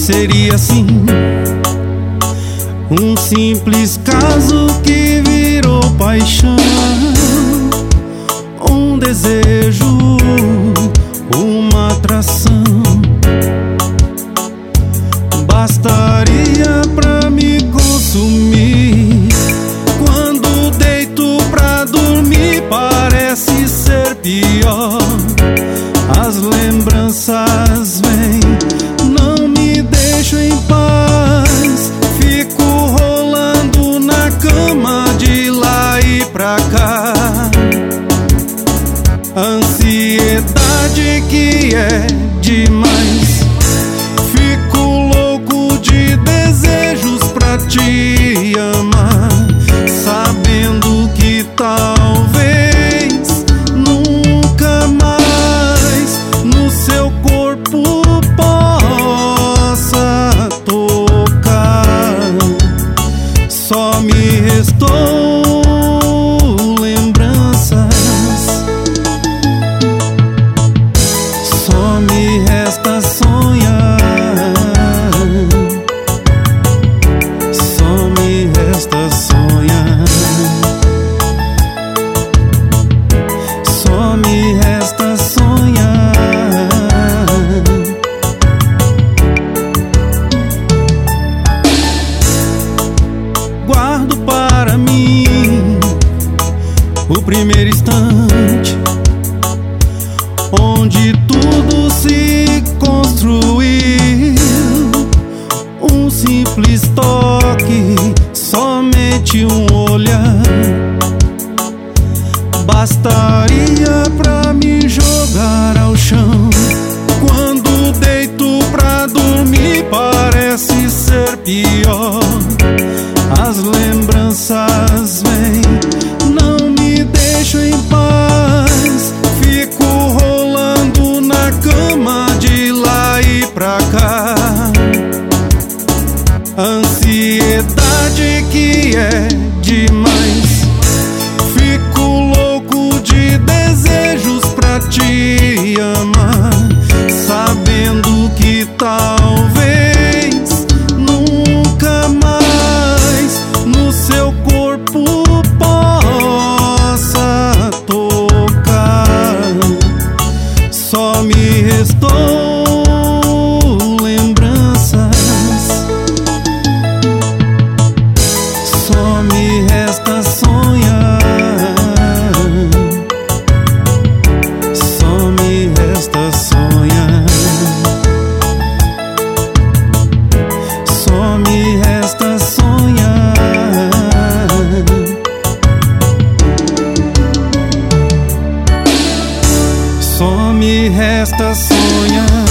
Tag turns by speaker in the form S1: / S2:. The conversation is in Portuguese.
S1: seria assim um simples caso que virou paixão, um desejo, uma atração. Bastaria pra me consumir. Quando deito pra dormir, parece ser pior. As lembranças vêm, não me deixam em paz. Fico rolando na cama de lá e pra cá. Ansiedade que é demais. Fico louco de desejos pra te amar, sabendo que talvez nunca mais no seu corpo possa tocar. Só me restou lembranças, só me resta sonhar, só me resta sonhar, só me resta sonhar. Guardo para mim o primeiro instante onde tudo se construiu. Um simples toque, somente um olhar, bastaria pra me jogar ao chão. Quando deito pra dormir, parece ser pior. As lembranças vêm, não me deixam em paz. Fico rolando na cama de lá e pra cá. Ansiedade que é demais. Fico louco de desejos pra te amar, sabendo que talvez nunca mais no seu corpo possa tocar. Só me restou lembranças, só me resta sonhar, só me resta sonhar, só me resta sonhar, só me resta sonhar.